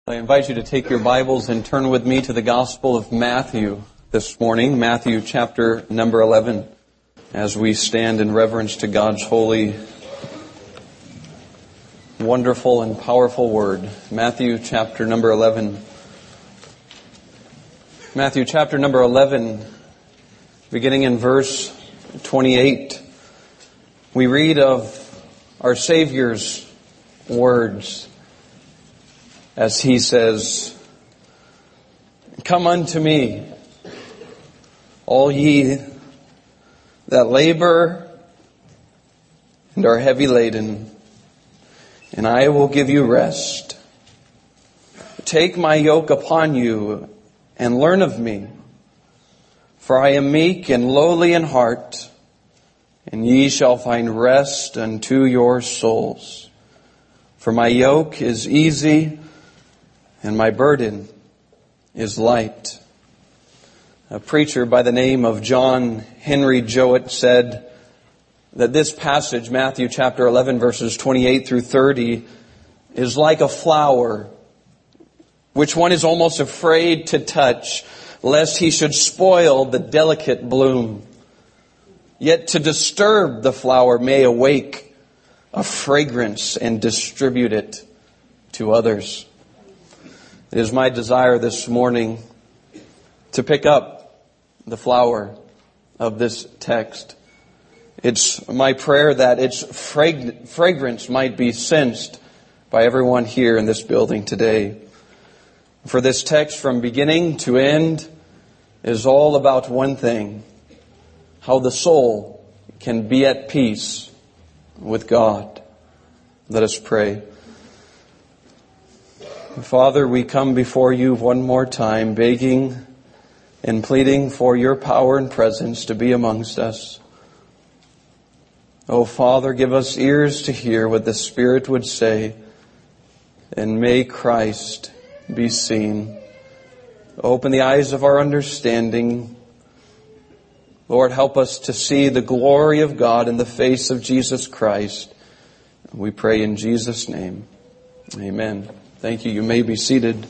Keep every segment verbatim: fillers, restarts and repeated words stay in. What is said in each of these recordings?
I invite you to take your Bibles and turn with me to the Gospel of Matthew this morning, Matthew chapter number eleven, as we stand in reverence to God's holy, wonderful, and powerful Word. Matthew chapter number eleven. Matthew chapter number eleven, beginning in verse twenty-eight, we read of our Savior's words as He says, "Come unto me, all ye that labor and are heavy laden, and I will give you rest. Take my yoke upon you and learn of me, for I am meek and lowly in heart, and ye shall find rest unto your souls. For my yoke is easy and my burden is light." A preacher by the name of John Henry Jowett said that this passage, Matthew chapter eleven, verses twenty-eight through thirty, is like a flower which one is almost afraid to touch, lest he should spoil the delicate bloom. Yet to disturb the flower may awake a fragrance and distribute it to others. It is my desire this morning to pick up the flower of this text. It's my prayer that its frag- fragrance might be sensed by everyone here in this building today. For this text from beginning to end is all about one thing: how the soul can be at peace with God. Let us pray. Father, we come before you one more time, begging and pleading for your power and presence to be amongst us. Oh, Father, give us ears to hear what the Spirit would say, and may Christ be seen. Open the eyes of our understanding. Lord, help us to see the glory of God in the face of Jesus Christ. We pray in Jesus' name. Amen. Thank you. You may be seated.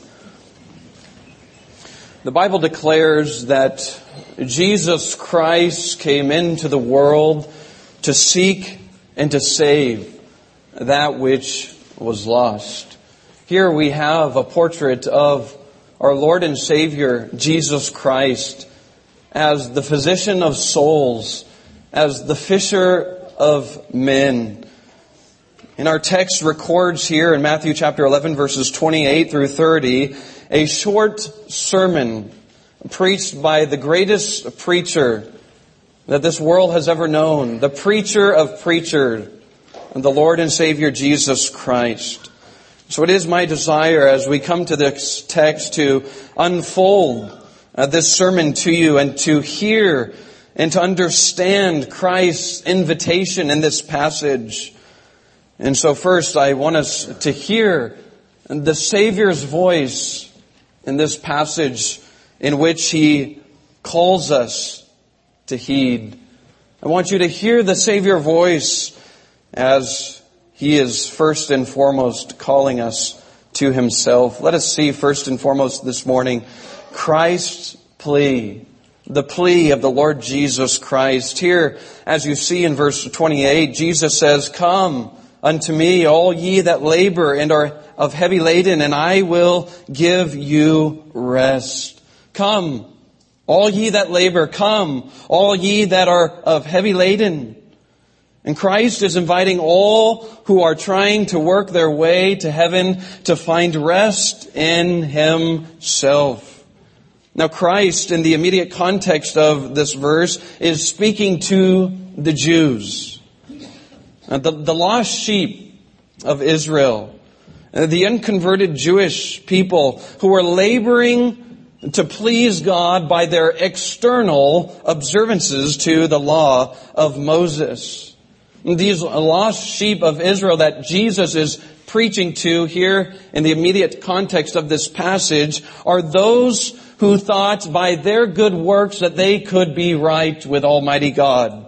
The Bible declares that Jesus Christ came into the world to seek and to save that which was lost. Here we have a portrait of our Lord and Savior, Jesus Christ, as the physician of souls, as the fisher of men. And our text records here in Matthew chapter eleven, verses twenty-eight through thirty, a short sermon preached by the greatest preacher that this world has ever known, the preacher of preachers, the Lord and Savior Jesus Christ. So it is my desire as we come to this text to unfold uh, this sermon to you and to hear and to understand Christ's invitation in this passage. And so first I want us to hear the Savior's voice in this passage in which He calls us to heed. I want you to hear the Savior voice as He is first and foremost calling us to Himself. Let us see first and foremost this morning Christ's plea, the plea of the Lord Jesus Christ. Here, as you see in verse twenty-eight, Jesus says, "Come unto me, all ye that labor and are of heavy laden, and I will give you rest." Come, all ye that labor, come, all ye that are of heavy laden. And Christ is inviting all who are trying to work their way to heaven to find rest in Himself. Now Christ, in the immediate context of this verse, is speaking to the Jews. The, the lost sheep of Israel, the unconverted Jewish people who were laboring to please God by their external observances to the law of Moses. These lost sheep of Israel that Jesus is preaching to here in the immediate context of this passage are those who thought by their good works that they could be right with Almighty God.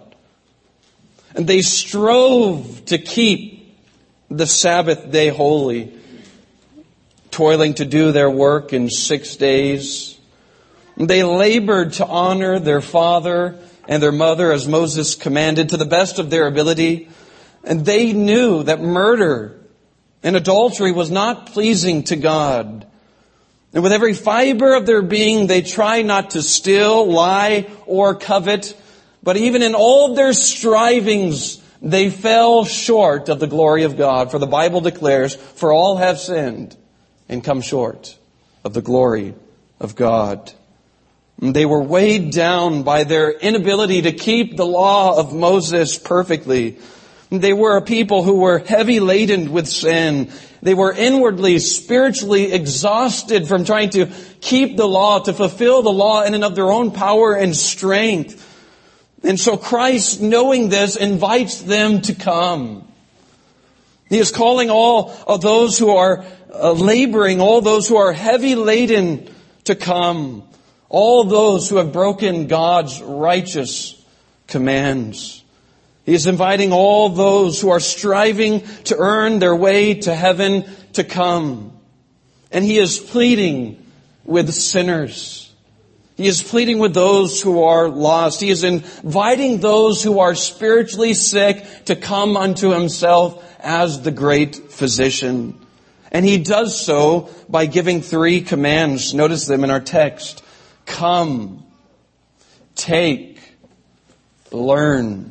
And they strove to keep the Sabbath day holy, toiling to do their work in six days. They labored to honor their father and their mother as Moses commanded to the best of their ability. And they knew that murder and adultery was not pleasing to God. And with every fiber of their being, they try not to steal, lie, or covet. But even in all of their strivings, they fell short of the glory of God. For the Bible declares, for all have sinned and come short of the glory of God. And they were weighed down by their inability to keep the law of Moses perfectly. They were a people who were heavy laden with sin. They were inwardly, spiritually exhausted from trying to keep the law, to fulfill the law in and of their own power and strength. And so Christ, knowing this, invites them to come. He is calling all of those who are uh, laboring, all those who are heavy laden to come. All those who have broken God's righteous commands. He is inviting all those who are striving to earn their way to heaven to come. And He is pleading with sinners. He is pleading with those who are lost. He is inviting those who are spiritually sick to come unto Himself as the great physician. And He does so by giving three commands. Notice them in our text. Come, take, learn.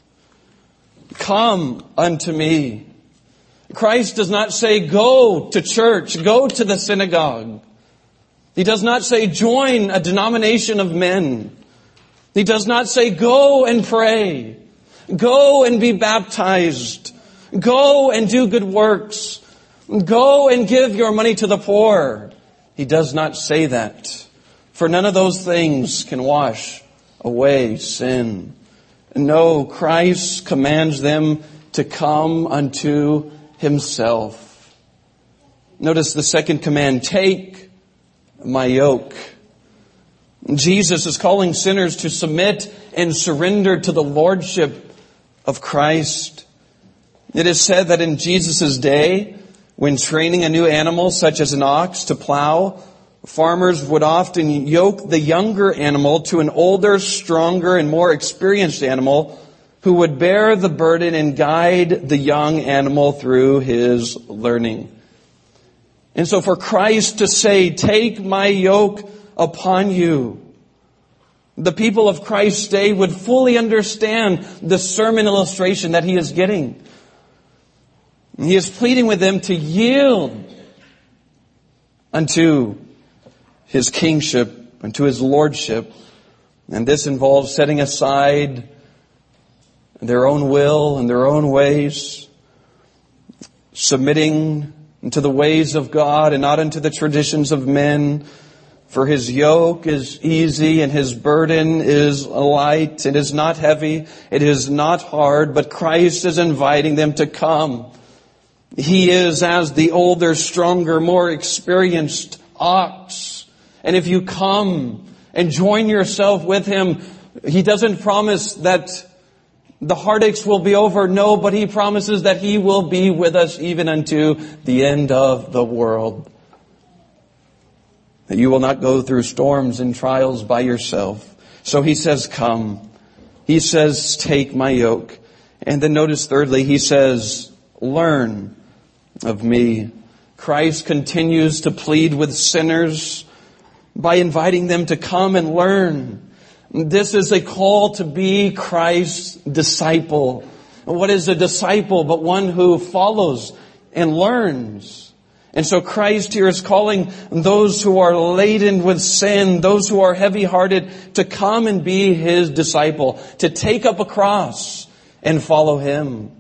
Come unto me. Christ does not say, go to church, go to the synagogue. He does not say, join a denomination of men. He does not say, go and pray. Go and be baptized. Go and do good works. Go and give your money to the poor. He does not say that. For none of those things can wash away sin. No, Christ commands them to come unto Himself. Notice the second command, take my yoke. Jesus is calling sinners to submit and surrender to the lordship of Christ. It is said that in Jesus' day, when training a new animal such as an ox to plow, farmers would often yoke the younger animal to an older, stronger, and more experienced animal who would bear the burden and guide the young animal through his learning. And so for Christ to say, take my yoke upon you, the people of Christ's day would fully understand the sermon illustration that He is getting. He is pleading with them to yield unto His kingship, unto His lordship. And this involves setting aside their own will and their own ways, submitting to the ways of God and not unto the traditions of men. For His yoke is easy and His burden is light. It is not heavy. It is not hard, but Christ is inviting them to come. He is as the older, stronger, more experienced ox. And if you come and join yourself with Him, He doesn't promise that the heartaches will be over. No, but He promises that He will be with us even unto the end of the world. That you will not go through storms and trials by yourself. So He says, come. He says, take my yoke. And then notice thirdly, He says, learn of me. Christ continues to plead with sinners by inviting them to come and learn. This is a call to be Christ's disciple. What is a disciple but one who follows and learns? And so Christ here is calling those who are laden with sin, those who are heavy-hearted, to come and be His disciple, to take up a cross and follow Him.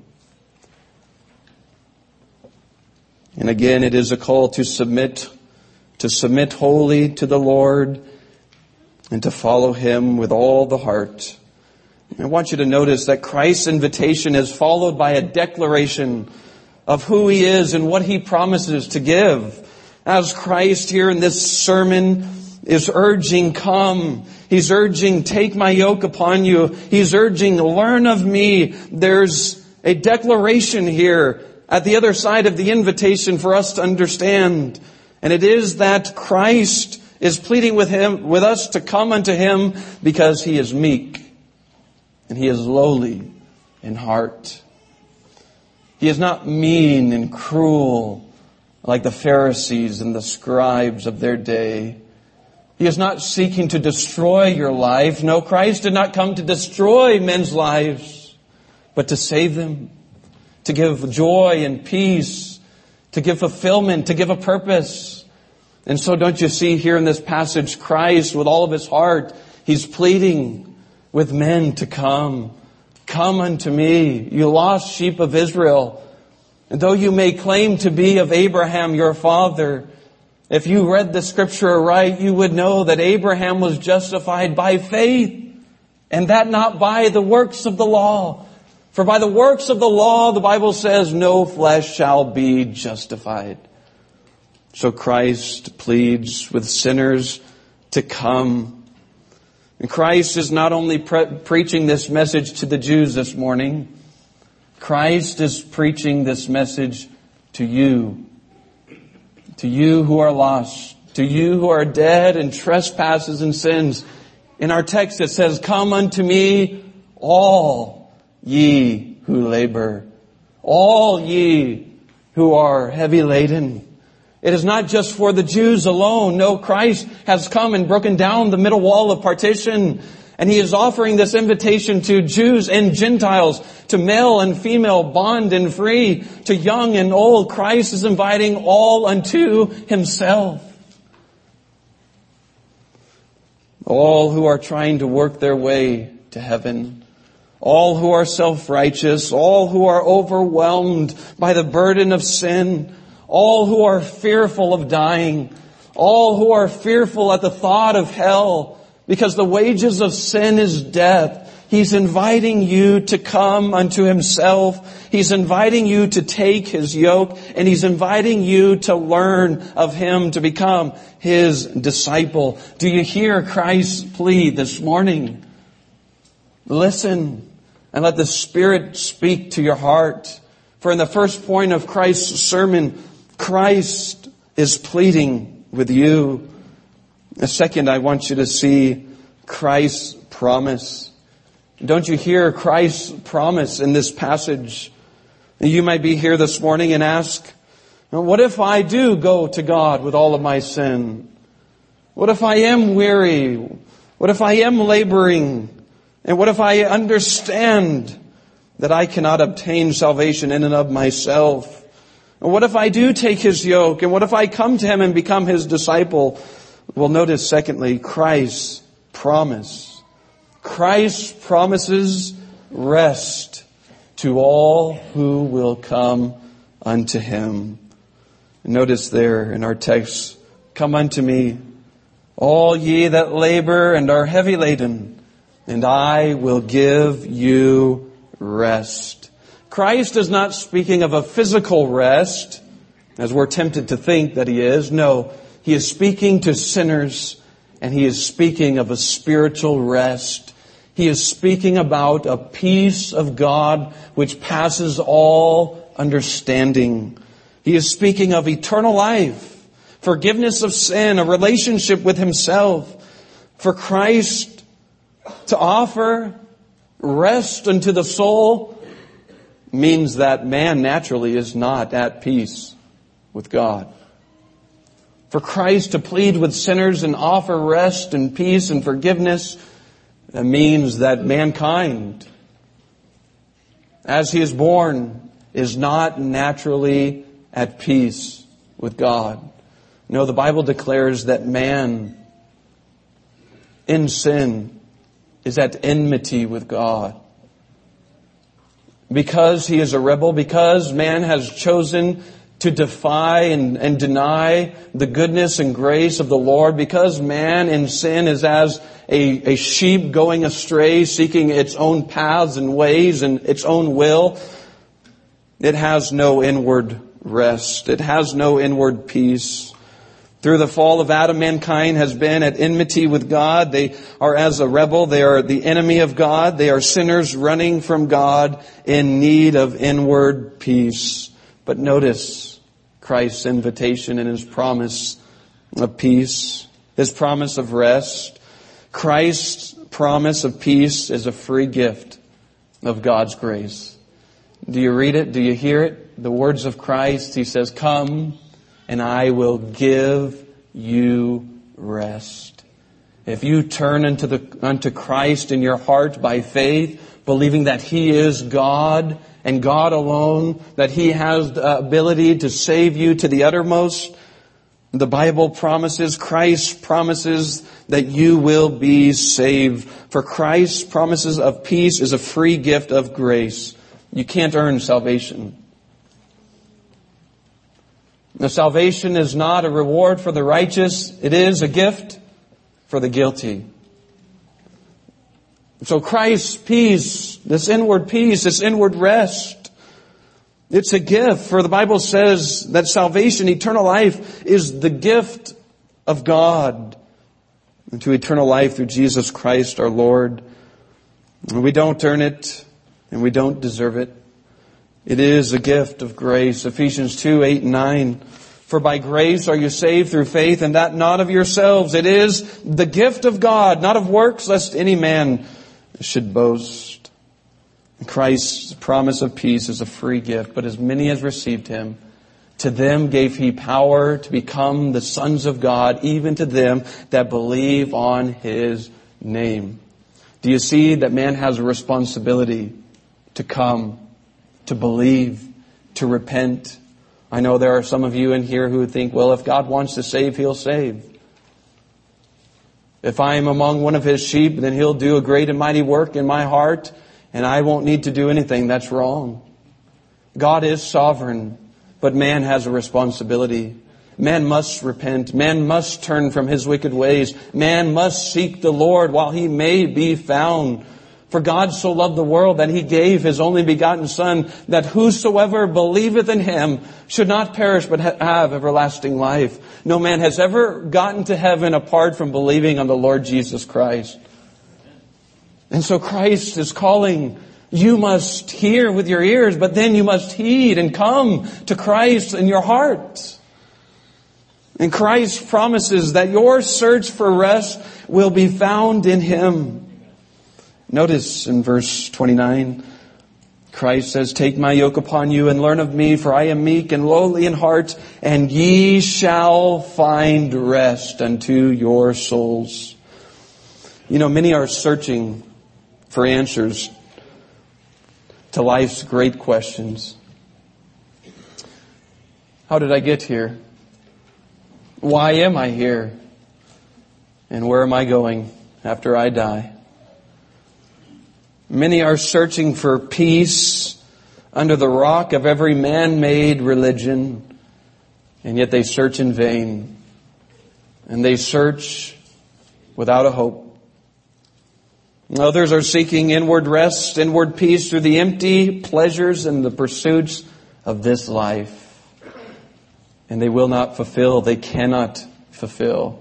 And again, it is a call to submit, to submit wholly to the Lord and to follow Him with all the heart. I want you to notice that Christ's invitation is followed by a declaration of who He is and what He promises to give. As Christ here in this sermon is urging, come. He's urging, take my yoke upon you. He's urging, learn of me. There's a declaration here at the other side of the invitation for us to understand. And it is that Christ is pleading with him, with us to come unto him because he is meek and he is lowly in heart. He is not mean and cruel like the Pharisees and the scribes of their day. He is not seeking to destroy your life. No, Christ did not come to destroy men's lives, but to save them, to give joy and peace, to give fulfillment, to give a purpose. And so don't you see here in this passage, Christ with all of his heart, he's pleading with men to come. Come unto me, you lost sheep of Israel. And though you may claim to be of Abraham, your father, if you read the scripture right, you would know that Abraham was justified by faith, and that not by the works of the law. For by the works of the law, the Bible says, no flesh shall be justified. So Christ pleads with sinners to come. And Christ is not only pre- preaching this message to the Jews this morning, Christ is preaching this message to you. To you who are lost. To you who are dead in trespasses and sins. In our text it says, come unto me all ye who labor. All ye who are heavy laden. It is not just for the Jews alone. No, Christ has come and broken down the middle wall of partition. And he is offering this invitation to Jews and Gentiles, to male and female, bond and free, to young and old. Christ is inviting all unto himself. All who are trying to work their way to heaven. All who are self-righteous. All who are overwhelmed by the burden of sin. All who are fearful of dying. All who are fearful at the thought of hell. Because the wages of sin is death. He's inviting you to come unto himself. He's inviting you to take his yoke. And he's inviting you to learn of him, to become his disciple. Do you hear Christ's plea this morning? Listen and let the Spirit speak to your heart. For in the first point of Christ's sermon, Christ is pleading with you. Second, I want you to see Christ's promise. Don't you hear Christ's promise in this passage? You might be here this morning and ask, what if I do go to God with all of my sin? What if I am weary? What if I am laboring? And what if I understand that I cannot obtain salvation in and of myself? And what if I do take his yoke? And what if I come to him and become his disciple? Well, notice secondly, Christ's promise. Christ promises rest to all who will come unto him. Notice there in our text, come unto me, all ye that labor and are heavy laden, and I will give you rest. Christ is not speaking of a physical rest, as we're tempted to think that he is. No. He is speaking to sinners, and he is speaking of a spiritual rest. He is speaking about a peace of God which passes all understanding. He is speaking of eternal life, forgiveness of sin, a relationship with himself. For Christ to offer rest unto the soul means that man naturally is not at peace with God. For Christ to plead with sinners and offer rest and peace and forgiveness, that means that mankind, as he is born, is not naturally at peace with God. No, the Bible declares that man in sin is at enmity with God. Because he is a rebel, because man has chosen to defy and, and deny the goodness and grace of the Lord, because man in sin is as a, a sheep going astray, seeking its own paths and ways and its own will, it has no inward rest. It has no inward peace. Through the fall of Adam, mankind has been at enmity with God. They are as a rebel. They are the enemy of God. They are sinners running from God in need of inward peace. But notice, Christ's invitation and His promise of peace, His promise of rest. Christ's promise of peace is a free gift of God's grace. Do you read it? Do you hear it? The words of Christ. He says, "Come and I will give you rest." If you turn into the, unto Christ in your heart by faith, believing that He is God and God alone, that He has the ability to save you to the uttermost, the Bible promises, Christ promises that you will be saved. For Christ's promises of peace is a free gift of grace. You can't earn salvation. Now, salvation is not a reward for the righteous. It is a gift for the guilty. So Christ's peace, this inward peace, this inward rest, it's a gift. For the Bible says that salvation, eternal life, is the gift of God to eternal life through Jesus Christ our Lord. And we don't earn it, and we don't deserve it. It is a gift of grace. Ephesians two, eight and nine. For by grace are you saved through faith, and that not of yourselves. It is the gift of God, not of works, lest any man should boast. Christ's promise of peace is a free gift, but as many as received Him, to them gave He power to become the sons of God, even to them that believe on His name. Do you see that man has a responsibility to come, to believe, to repent? I know there are some of you in here who think, well, if God wants to save, He'll save. If I am among one of His sheep, then He'll do a great and mighty work in my heart, and I won't need to do anything. That's wrong. God is sovereign, but man has a responsibility. Man must repent. Man must turn from his wicked ways. Man must seek the Lord while He may be found. For God so loved the world that He gave His only begotten Son, that whosoever believeth in Him should not perish but ha- have everlasting life. No man has ever gotten to heaven apart from believing on the Lord Jesus Christ. And so Christ is calling. You must hear with your ears, but then you must heed and come to Christ in your heart. And Christ promises that your search for rest will be found in Him. Notice in verse twenty-nine, Christ says, "Take my yoke upon you and learn of me, for I am meek and lowly in heart, and ye shall find rest unto your souls." You know, many are searching for answers to life's great questions. How did I get here? Why am I here? And where am I going after I die? Many are searching for peace under the rock of every man-made religion, and yet they search in vain. And they search without a hope. Others are seeking inward rest, inward peace through the empty pleasures and the pursuits of this life. And they will not fulfill, they cannot fulfill.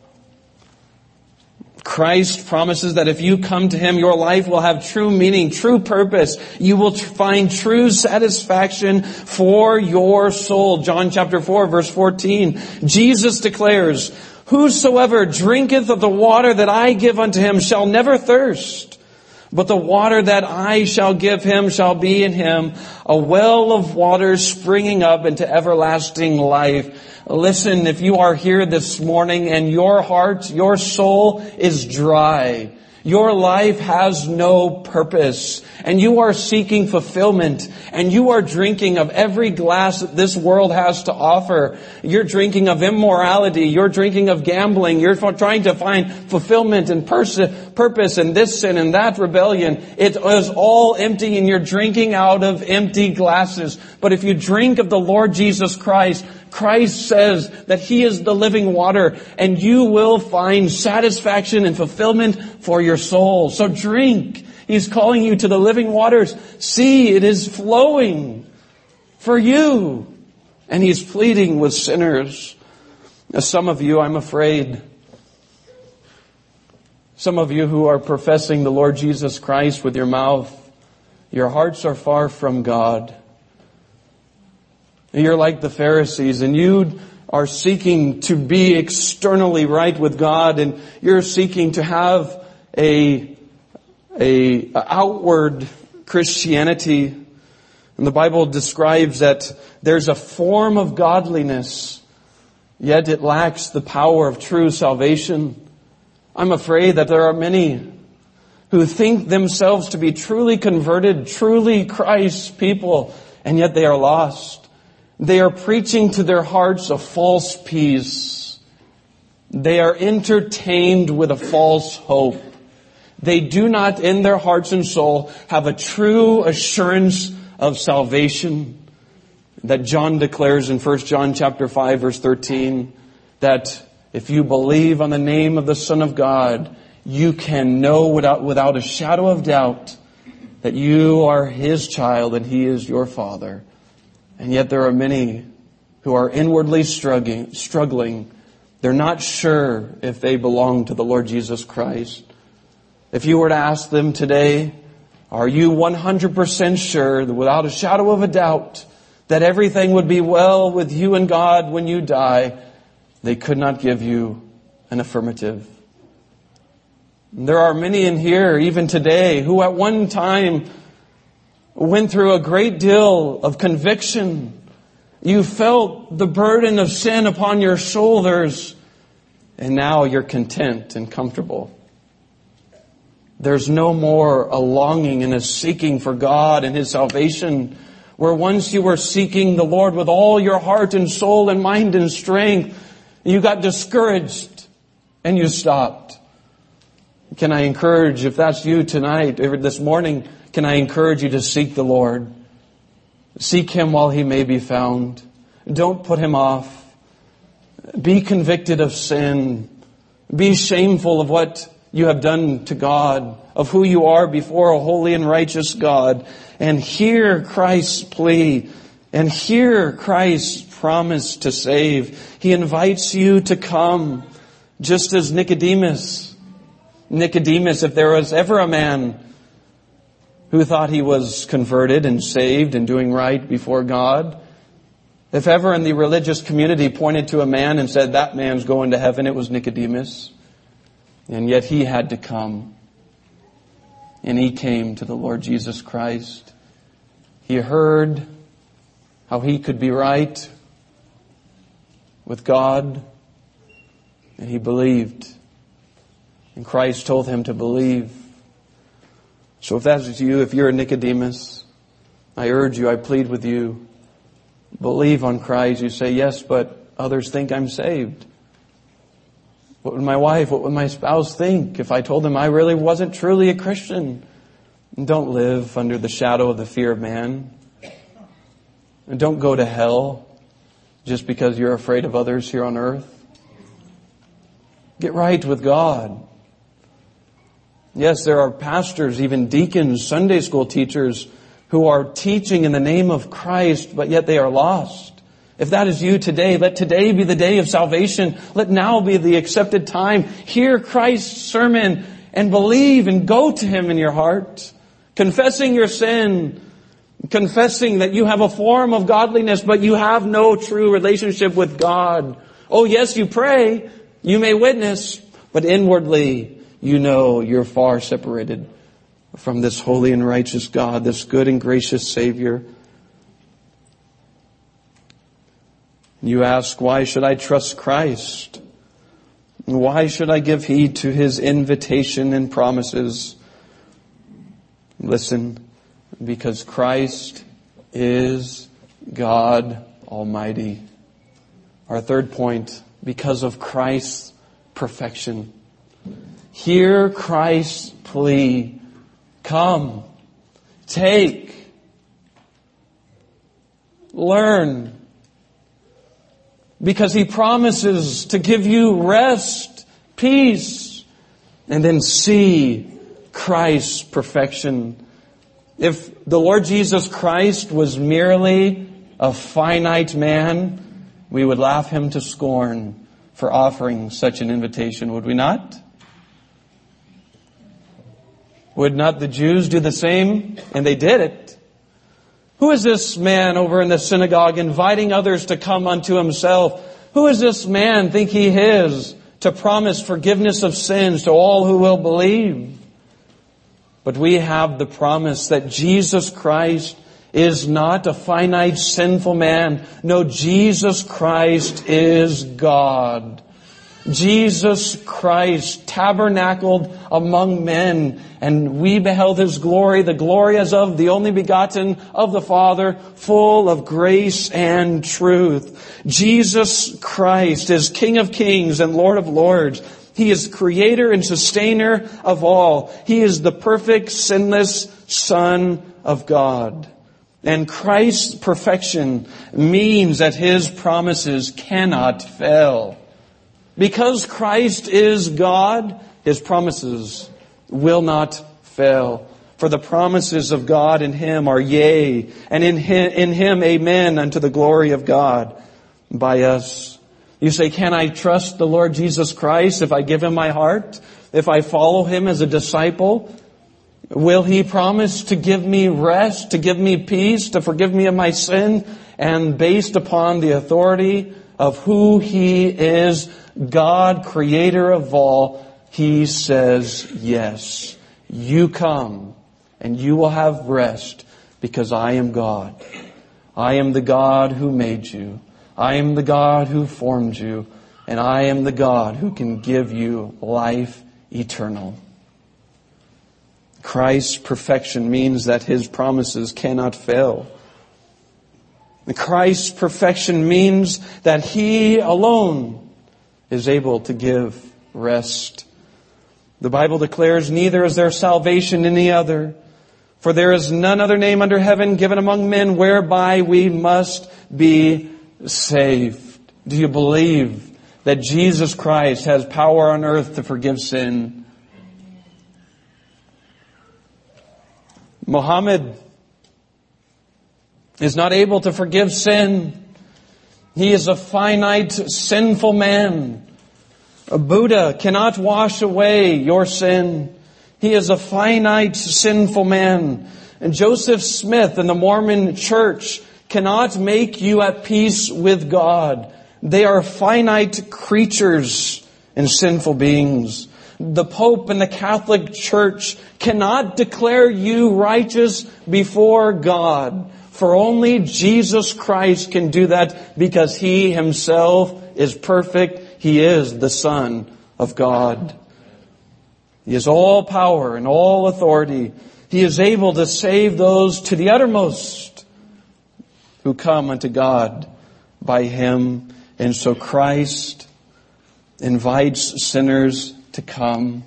Christ promises that if you come to Him, your life will have true meaning, true purpose. You will find true satisfaction for your soul. John chapter four, verse fourteen. Jesus declares, "Whosoever drinketh of the water that I give unto him shall never thirst. But the water that I shall give him shall be in him a well of water springing up into everlasting life." Listen, if you are here this morning and your heart, your soul is dry, your life has no purpose, and you are seeking fulfillment, and you are drinking of every glass that this world has to offer. You're drinking of immorality, you're drinking of gambling, you're trying to find fulfillment and pers- purpose in this sin and that rebellion. It is all empty, and you're drinking out of empty glasses. But if you drink of the Lord Jesus Christ, Christ says that He is the living water, and you will find satisfaction and fulfillment for your soul. So drink. He's calling you to the living waters. See, it is flowing for you. And He's pleading with sinners. Now, some of you, I'm afraid, some of you who are professing the Lord Jesus Christ with your mouth, your hearts are far from God. You're like the Pharisees, and you are seeking to be externally right with God, and you're seeking to have a, a outward Christianity. And the Bible describes that there's a form of godliness, yet it lacks the power of true salvation. I'm afraid that there are many who think themselves to be truly converted, truly Christ's people, and yet they are lost. They are preaching to their hearts a false peace. They are entertained with a false hope. They do not in their hearts and soul have a true assurance of salvation that John declares in First John chapter five verse thirteen, that if you believe on the name of the Son of God, you can know without, without a shadow of doubt that you are His child and He is your Father. And yet there are many who are inwardly struggling, struggling. They're not sure if they belong to the Lord Jesus Christ. If you were to ask them today, are you one hundred percent sure that without a shadow of a doubt that everything would be well with you and God when you die? They could not give you an affirmative. There are many in here, even today, who at one time went through a great deal of conviction. You felt the burden of sin upon your shoulders, and now you're content and comfortable. There's no more a longing and a seeking for God and His salvation, where once you were seeking the Lord with all your heart and soul and mind and strength, you got discouraged and you stopped. Can I encourage, if that's you tonight, or this morning, can I encourage you to seek the Lord? Seek Him while He may be found. Don't put Him off. Be convicted of sin. Be shameful of what you have done to God, of who you are before a holy and righteous God. And hear Christ's plea. And hear Christ's promise to save. He invites you to come, just as Nicodemus. Nicodemus, if there was ever a man who thought he was converted and saved and doing right before God, if ever in the religious community pointed to a man and said, that man's going to heaven, it was Nicodemus. And yet he had to come. And he came to the Lord Jesus Christ. He heard how he could be right with God, and he believed. And Christ told him to believe. So if that's you, if you're a Nicodemus, I urge you, I plead with you, believe on Christ. You say, yes, but others think I'm saved. What would my wife, what would my spouse think if I told them I really wasn't truly a Christian? And don't live under the shadow of the fear of man. And don't go to hell just because you're afraid of others here on earth. Get right with God. Yes, there are pastors, even deacons, Sunday school teachers who are teaching in the name of Christ, but yet they are lost. If that is you today, let today be the day of salvation. Let now be the accepted time. Hear Christ's sermon and believe and go to Him in your heart. Confessing your sin. Confessing that you have a form of godliness, but you have no true relationship with God. Oh yes, you pray. You may witness, but inwardly you know you're far separated from this holy and righteous God, this good and gracious Savior. You ask, why should I trust Christ? Why should I give heed to His invitation and promises? Listen, because Christ is God Almighty. Our third point, because of Christ's perfection. Hear Christ's plea. Come, take, learn. Because He promises to give you rest, peace, and then see Christ's perfection. If the Lord Jesus Christ was merely a finite man, we would laugh Him to scorn for offering such an invitation, would we not? Would not the Jews do the same? And they did it. Who is this man over in the synagogue inviting others to come unto himself? Who is this man, think he is, to promise forgiveness of sins to all who will believe? But we have the promise that Jesus Christ is not a finite sinful man. No, Jesus Christ is God. Jesus Christ tabernacled among men, and we beheld His glory, the glory as of the only begotten of the Father, full of grace and truth. Jesus Christ is King of kings and Lord of lords. He is creator and sustainer of all. He is the perfect, sinless Son of God. And Christ's perfection means that His promises cannot fail. Because Christ is God, His promises will not fail. For the promises of God in Him are yea, and in Him, in Him amen, unto the glory of God by us. You say, can I trust the Lord Jesus Christ if I give Him my heart? If I follow Him as a disciple? Will He promise to give me rest, to give me peace, to forgive me of my sin? And based upon the authority of who He is, God, creator of all, He says, yes, you come and you will have rest because I am God. I am the God who made you. I am the God who formed you. And I am the God who can give you life eternal. Christ's perfection means that His promises cannot fail. Christ's perfection means that He alone is able to give rest. The Bible declares, neither is there salvation in any other, for there is none other name under heaven given among men whereby we must be saved. Do you believe that Jesus Christ has power on earth to forgive sin? Muhammad is not able to forgive sin. He is a finite, sinful man. A Buddha cannot wash away your sin. He is a finite, sinful man. And Joseph Smith and the Mormon Church cannot make you at peace with God. They are finite creatures and sinful beings. The Pope and the Catholic Church cannot declare you righteous before God. For only Jesus Christ can do that because He Himself is perfect. He is the Son of God. He has all power and all authority. He is able to save those to the uttermost who come unto God by Him. And so Christ invites sinners to come.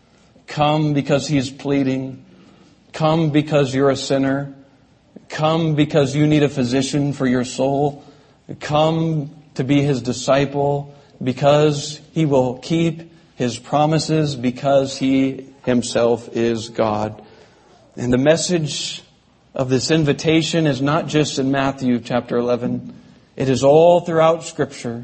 Come because He is pleading. Come because you're a sinner. Come because you need a physician for your soul. Come to be His disciple because He will keep His promises because He Himself is God. And the message of this invitation is not just in Matthew chapter eleven. It is all throughout Scripture.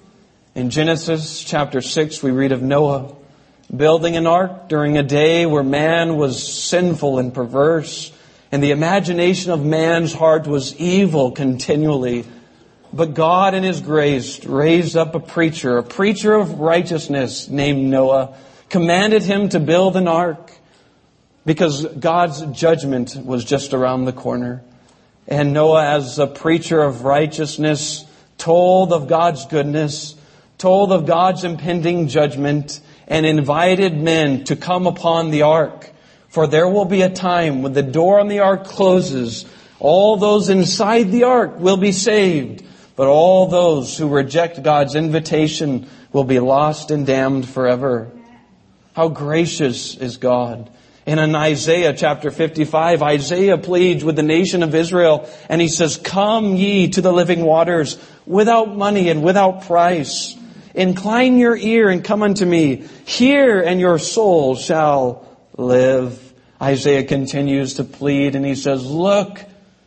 In Genesis chapter six, we read of Noah building an ark during a day where man was sinful and perverse. And the imagination of man's heart was evil continually. But God in His grace raised up a preacher, a preacher of righteousness named Noah, commanded him to build an ark because God's judgment was just around the corner. And Noah, as a preacher of righteousness, told of God's goodness, told of God's impending judgment, and invited men to come upon the ark. For there will be a time when the door on the ark closes. All those inside the ark will be saved. But all those who reject God's invitation will be lost and damned forever. How gracious is God. And in Isaiah chapter fifty-five, Isaiah pleads with the nation of Israel. And he says, come ye to the living waters without money and without price. Incline your ear and come unto me. Hear and your soul shall live. Isaiah continues to plead and he says, look,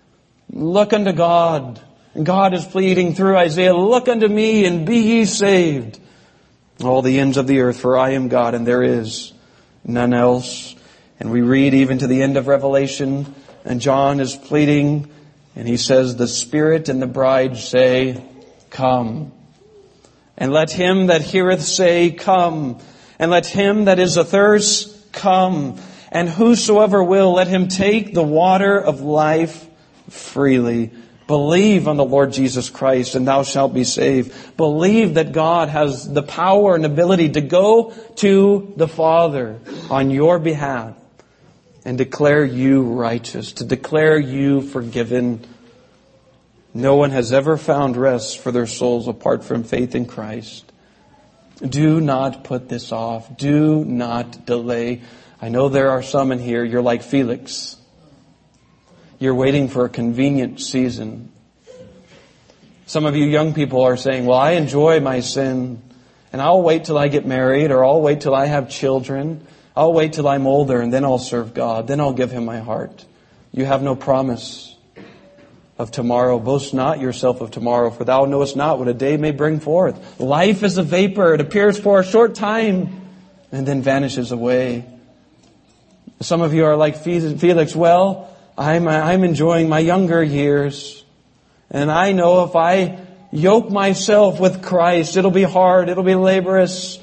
look unto God. And God is pleading through Isaiah, look unto me and be ye saved. All the ends of the earth, for I am God and there is none else. And we read even to the end of Revelation, and John is pleading And he says, the Spirit and the bride say, come. And let him that heareth say, come. And let him that is athirst come. And whosoever will, let him take the water of life freely. Believe on the Lord Jesus Christ, and thou shalt be saved. Believe that God has the power and ability to go to the Father on your behalf and declare you righteous, to declare you forgiven. No one has ever found rest for their souls apart from faith in Christ. Do not put this off. Do not delay. I know there are some in here, you're like Felix. You're waiting for a convenient season. Some of you young people are saying, well, I enjoy my sin, and I'll wait till I get married, or I'll wait till I have children. I'll wait till I'm older, and then I'll serve God. Then I'll give Him my heart. You have no promise of tomorrow. Boast not yourself of tomorrow, for thou knowest not what a day may bring forth. Life is a vapor. It appears for a short time, and then vanishes away. Some of you are like Felix. Well, I'm, I'm enjoying my younger years. And I know if I yoke myself with Christ, it'll be hard, it'll be laborious.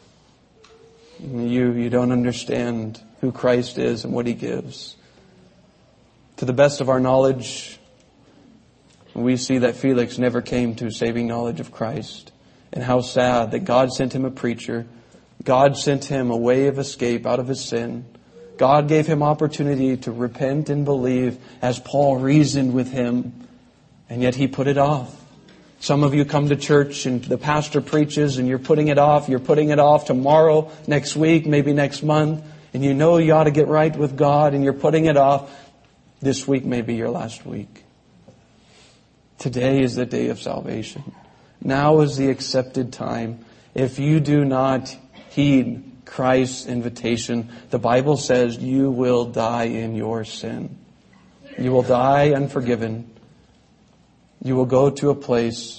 You, you don't understand who Christ is and what He gives. To the best of our knowledge, we see that Felix never came to saving knowledge of Christ. And how sad that God sent him a preacher. God sent him a way of escape out of his sin. God gave him opportunity to repent and believe as Paul reasoned with him, and yet he put it off. Some of you come to church and the pastor preaches and you're putting it off. You're putting it off tomorrow, next week, maybe next month, and you know you ought to get right with God and you're putting it off. This week may be your last week. Today is the day of salvation. Now is the accepted time. If you do not heed Christ's invitation, the Bible says you will die in your sin. You will die unforgiven. You will go to a place,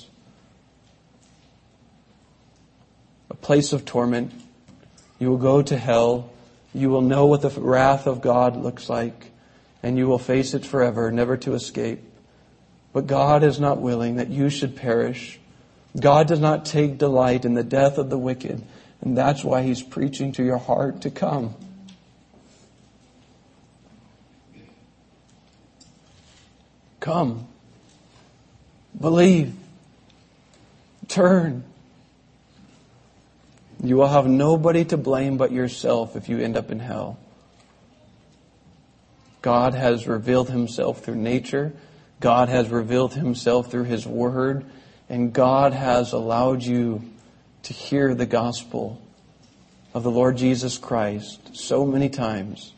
a place of torment. You will go to hell. You will know what the wrath of God looks like, and you will face it forever, never to escape. But God is not willing that you should perish. God does not take delight in the death of the wicked. And that's why He's preaching to your heart to come. Come. Believe. Turn. You will have nobody to blame but yourself if you end up in hell. God has revealed Himself through nature. God has revealed Himself through His Word. And God has allowed you to hear the gospel of the Lord Jesus Christ so many times.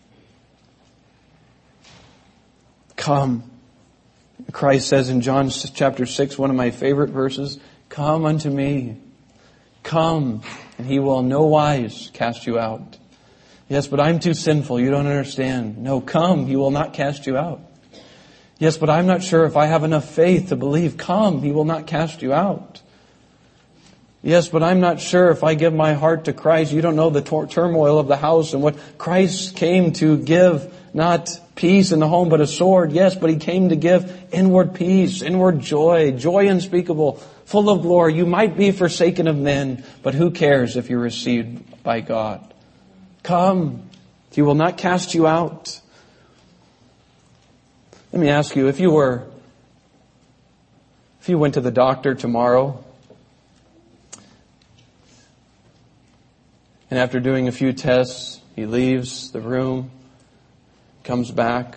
Come. Christ says in John chapter six, one of my favorite verses, come unto me. Come, and He will in no wise cast you out. Yes, but I'm too sinful. You don't understand. No, come. He will not cast you out. Yes, but I'm not sure if I have enough faith to believe. Come. He will not cast you out. Yes, but I'm not sure if I give my heart to Christ. You don't know the tor- turmoil of the house and what Christ came to give, not peace in the home, but a sword. Yes, but He came to give inward peace, inward joy, joy unspeakable, full of glory. You might be forsaken of men, but who cares if you're received by God? Come. He will not cast you out. Let me ask you, if you were, if you went to the doctor tomorrow, and after doing a few tests, he leaves the room, comes back.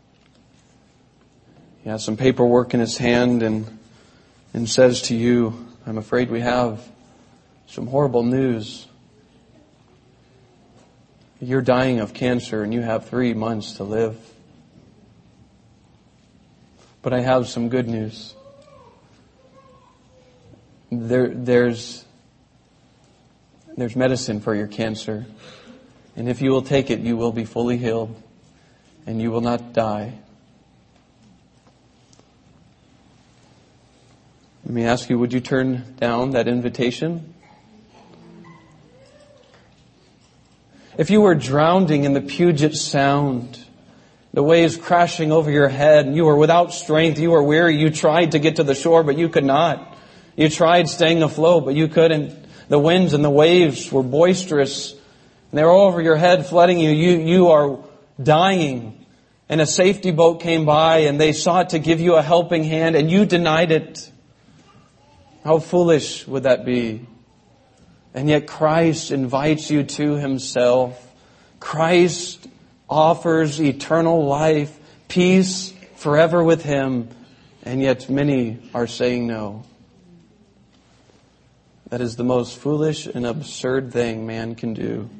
He has some paperwork in his hand and, and says to you, I'm afraid we have some horrible news. You're dying of cancer and you have three months to live. But I have some good news. There, there's... There's medicine for your cancer. And if you will take it, you will be fully healed. And you will not die. Let me ask you, would you turn down that invitation? If you were drowning in the Puget Sound the waves crashing over your head, and you were without strength, you were weary, you tried to get to the shore, but you could not. You tried staying afloat, but you couldn't. The winds and the waves were boisterous, and they were over your head, flooding you. You, you are dying. And a safety boat came by, and they sought to give you a helping hand, and you denied it. How foolish would that be? And yet Christ invites you to Himself. Christ offers eternal life, peace forever with Him, and yet many are saying no. That is the most foolish and absurd thing man can do.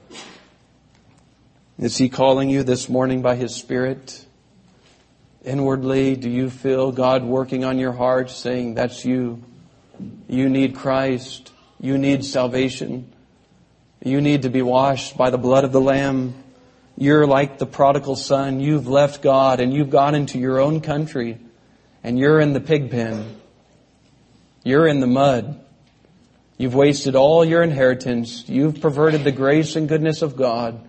Is He calling you this morning by His Spirit? Inwardly, do you feel God working on your heart, saying, that's you. You need Christ. You need salvation. You need to be washed by the blood of the Lamb. You're like the prodigal son. You've left God and you've gone into your own country, and you're in the pig pen. You're in the mud. You've wasted all your inheritance. You've perverted the grace and goodness of God.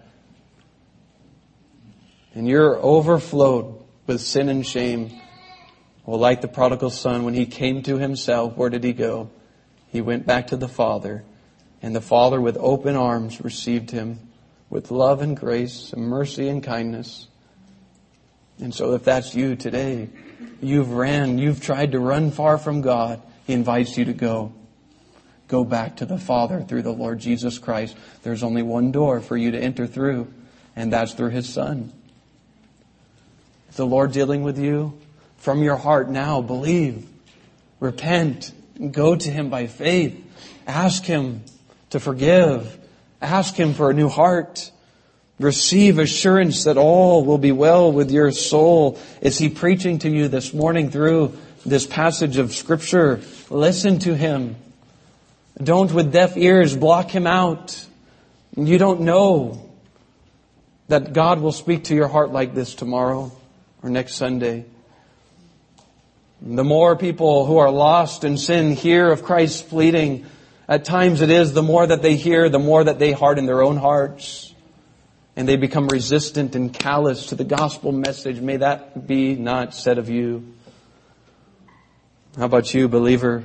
And you're overflowed with sin and shame. Well, like the prodigal son, when he came to himself, where did he go? He went back to the Father. And the Father with open arms received him with love and grace and mercy and kindness. And so if that's you today, you've ran, you've tried to run far from God, He invites you to go. Go back to the Father through the Lord Jesus Christ. There's only one door for you to enter through, and that's through His Son. Is the Lord dealing with you? From your heart now, believe, repent, and go to Him by faith. Ask Him to forgive. Ask Him for a new heart. Receive assurance that all will be well with your soul. Is He preaching to you this morning through this passage of Scripture? Listen to Him. Don't with deaf ears block Him out. You don't know that God will speak to your heart like this tomorrow or next Sunday. The more people who are lost in sin hear of Christ's pleading, at times it is the more that they hear, the more that they harden their own hearts. And they become resistant and callous to the gospel message. May that be not said of you. How about you, believer?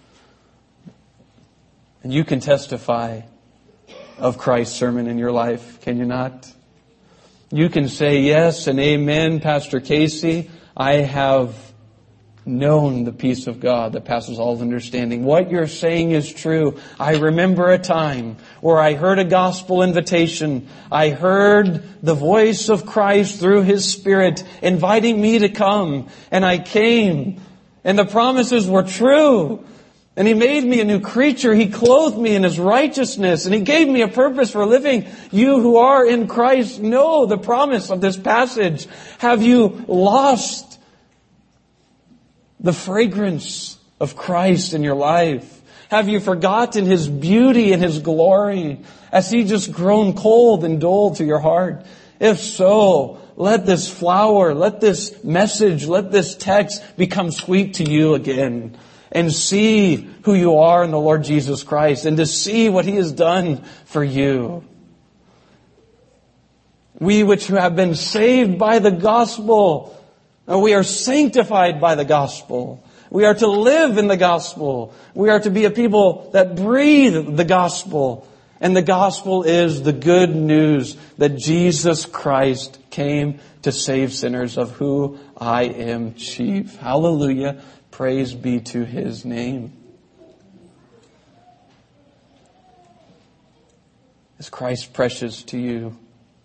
And you can testify of Christ's sermon in your life, can you not? You can say yes and amen, Pastor Casey. I have known the peace of God that passes all understanding. What you're saying is true. I remember a time where I heard a gospel invitation. I heard the voice of Christ through His Spirit inviting me to come. And I came. And the promises were true. And He made me a new creature. He clothed me in His righteousness. And He gave me a purpose for living. You who are in Christ know the promise of this passage. Have you lost the fragrance of Christ in your life? Have you forgotten His beauty and His glory? Has He just grown cold and dull to your heart? If so, let this flower, let this message, let this text become sweet to you again. And see who you are in the Lord Jesus Christ, and to see what He has done for you. We which have been saved by the gospel, and we are sanctified by the gospel. We are to live in the gospel. We are to be a people that breathe the gospel. And the gospel is the good news that Jesus Christ came to save sinners, of who I am chief. Hallelujah. Praise be to His name. Is Christ precious to you?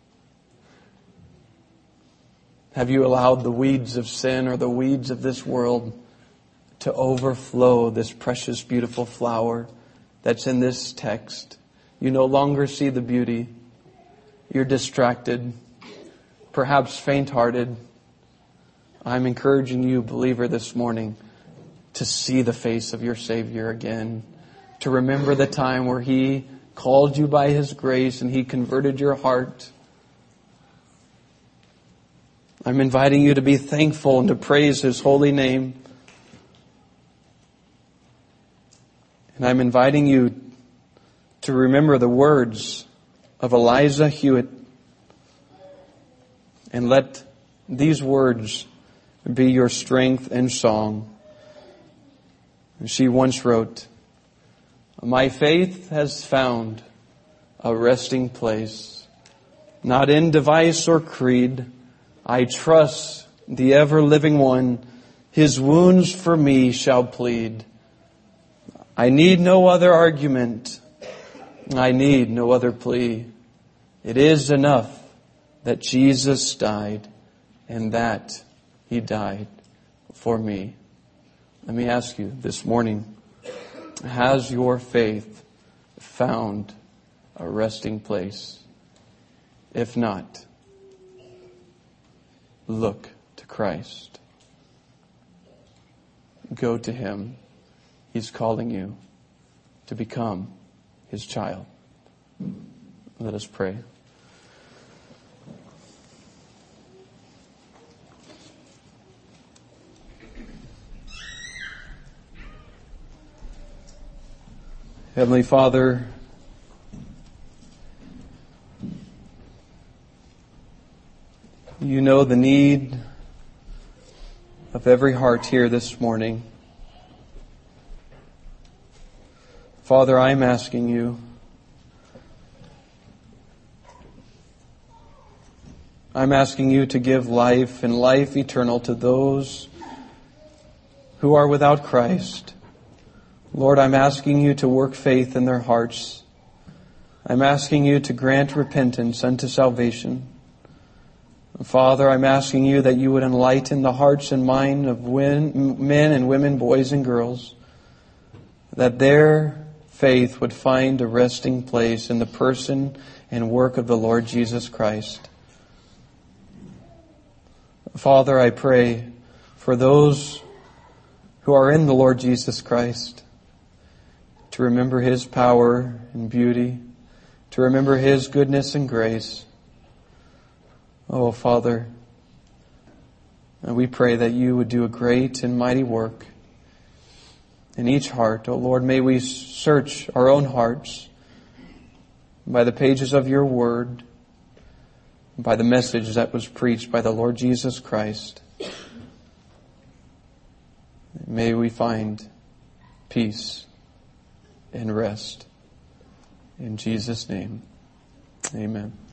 Have you allowed the weeds of sin or the weeds of this world to overflow this precious, beautiful flower that's in this text? You no longer see the beauty. You're distracted, perhaps faint-hearted. I'm encouraging you, believer, this morning to see the face of your Savior again, to remember the time where He called you by His grace and He converted your heart. I'm inviting you to be thankful and to praise His holy name. And I'm inviting you to remember the words of Eliza Hewitt, and let these words be your strength and song. She once wrote, "My faith has found a resting place, not in device or creed. I trust the ever-living one, His wounds for me shall plead. I need no other argument, I need no other plea. It is enough that Jesus died, and that He died for me." Let me ask you this morning, has your faith found a resting place? If not, look to Christ. Go to Him. He's calling you to become His child. Let us pray. Heavenly Father, You know the need of every heart here this morning. Father, I'm asking You, I'm asking You to give life and life eternal to those who are without Christ. Lord, I'm asking You to work faith in their hearts. I'm asking You to grant repentance unto salvation. Father, I'm asking You that You would enlighten the hearts and mind of men and women, boys and girls, that their faith would find a resting place in the person and work of the Lord Jesus Christ. Father, I pray for those who are in the Lord Jesus Christ to remember His power and beauty, to remember His goodness and grace. Oh, Father, and we pray that You would do a great and mighty work in each heart. Oh, Lord, may we search our own hearts by the pages of Your Word, by the message that was preached by the Lord Jesus Christ. May we find peace and rest. In Jesus' name, amen.